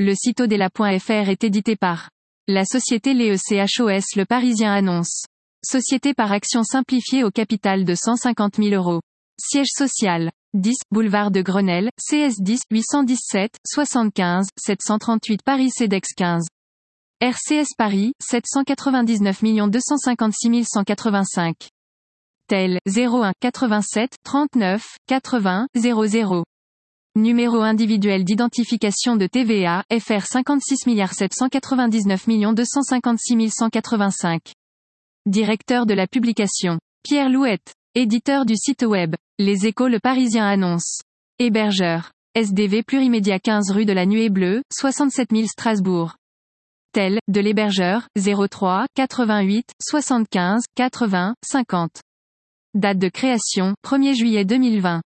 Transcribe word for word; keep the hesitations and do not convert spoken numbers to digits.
Le Citadella point F R est édité par la société L E C H O S. Le Parisien annonce. Société par action simplifiée au capital de cent cinquante mille euros. Siège social. dix, boulevard de Grenelle, C S dix, huit cent dix-sept, soixante-quinze, sept cent trente-huit Paris Cedex quinze. R C S Paris, sept cent quatre-vingt-dix-neuf millions deux cent cinquante-six mille cent quatre-vingt-cinq. Tel, zéro un, quatre-vingt-sept, trente-neuf, quatre-vingts, zéro zéro. Numéro individuel d'identification de T V A, F R cinquante-six milliards sept cent quatre-vingt-dix-neuf millions deux cent cinquante-six mille cent quatre-vingt-cinq. Directeur de la publication. Pierre Louette. Éditeur du site web. Les Échos. Le Parisien annonce. Hébergeur. S D V Plurimédia quinze rue de la Nuée Bleue, soixante-sept mille Strasbourg. Tel, de l'hébergeur, zéro trois, quatre-vingt-huit, soixante-quinze, quatre-vingts, cinquante. Date de création, premier juillet deux mille vingt.